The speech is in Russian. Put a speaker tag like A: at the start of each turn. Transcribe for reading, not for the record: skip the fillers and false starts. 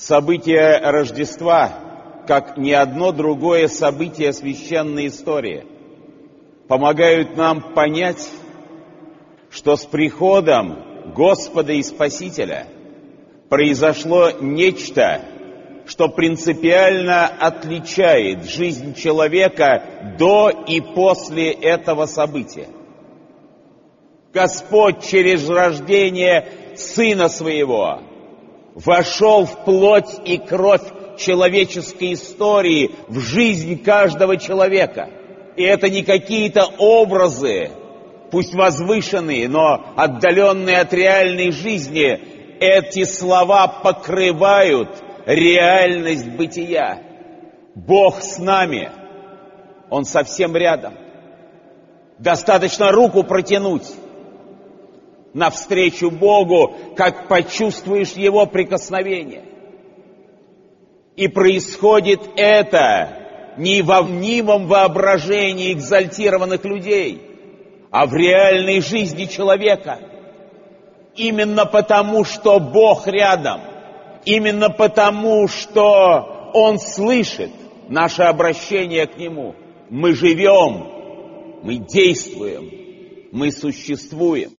A: События Рождества, как ни одно другое событие священной истории, помогают нам понять, что с приходом Господа и Спасителя произошло нечто, что принципиально отличает жизнь человека до и после этого события. Господь через рождение Сына Своего вошел в плоть и кровь человеческой истории, в жизнь каждого человека. И это не какие-то образы, пусть возвышенные, но отдаленные от реальной жизни. Эти слова покрывают реальность бытия. Бог с нами, Он совсем рядом. Достаточно руку протянуть навстречу Богу, как почувствуешь Его прикосновение. И происходит это не во мнимом воображении экзальтированных людей, а в реальной жизни человека. Именно потому, что Бог рядом, именно потому, что Он слышит наше обращение к Нему, мы живем, мы действуем, мы существуем.